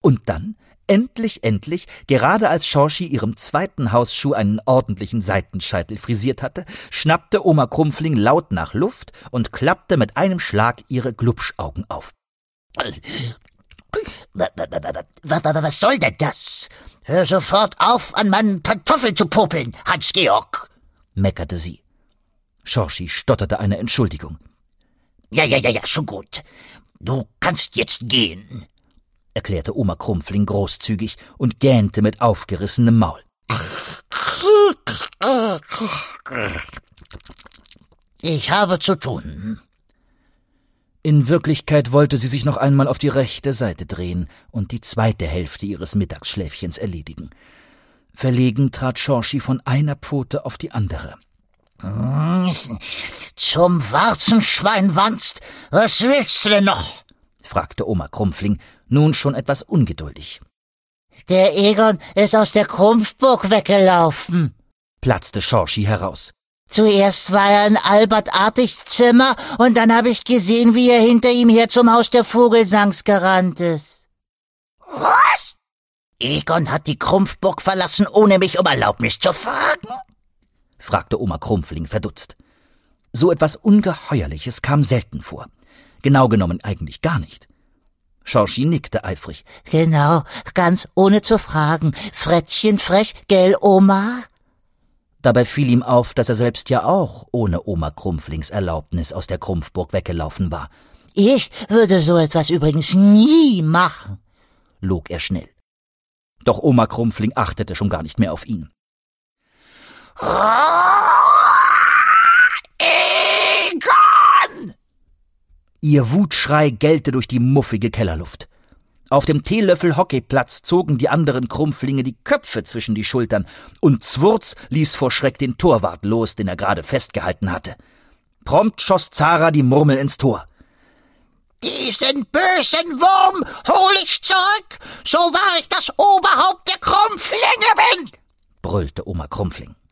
Und dann, endlich, gerade als Schorschi ihrem zweiten Hausschuh einen ordentlichen Seitenscheitel frisiert hatte, schnappte Oma Krumpfling laut nach Luft und klappte mit einem Schlag ihre Glubschaugen auf. Was soll denn das? Hör sofort auf, an meinen Pantoffeln zu popeln, Hans-Georg, meckerte sie. Schorschi stotterte eine Entschuldigung. Ja, schon gut. Du kannst jetzt gehen, erklärte Oma Krumpfling großzügig und gähnte mit aufgerissenem Maul. Ich habe zu tun. In Wirklichkeit wollte sie sich noch einmal auf die rechte Seite drehen und die zweite Hälfte ihres Mittagsschläfchens erledigen. Verlegen trat Schorschi von einer Pfote auf die andere. Zum Warzenschweinwanst, was willst du denn noch? Fragte Oma Krumpfling, nun schon etwas ungeduldig. Der Egon ist aus der Krumpfburg weggelaufen, platzte Schorschi heraus. Zuerst war er in Albert Artigs Zimmer und dann habe ich gesehen, wie er hinter ihm her zum Haus der Vogelsangs gerannt ist. Was? Egon hat die Krumpfburg verlassen, ohne mich um Erlaubnis zu fragen? Fragte Oma Krumpfling verdutzt. So etwas Ungeheuerliches kam selten vor. Genau genommen eigentlich gar nicht. Schorschi nickte eifrig. Genau, ganz ohne zu fragen. Frettchen frech, gell, Oma? Dabei fiel ihm auf, dass er selbst ja auch ohne Oma Krumpflings Erlaubnis aus der Krumpfburg weggelaufen war. Ich würde so etwas übrigens nie machen, log er schnell. Doch Oma Krumpfling achtete schon gar nicht mehr auf ihn. Egon! Ihr Wutschrei gellte durch die muffige Kellerluft. Auf dem Teelöffel-Hockeyplatz zogen die anderen Krumpflinge die Köpfe zwischen die Schultern und Zwurz ließ vor Schreck den Torwart los, den er gerade festgehalten hatte. Prompt schoss Zara die Murmel ins Tor. Diesen bösen Wurm hol ich zurück, so wahr ich das Oberhaupt der Krumpflinge bin, brüllte Oma Krumpfling.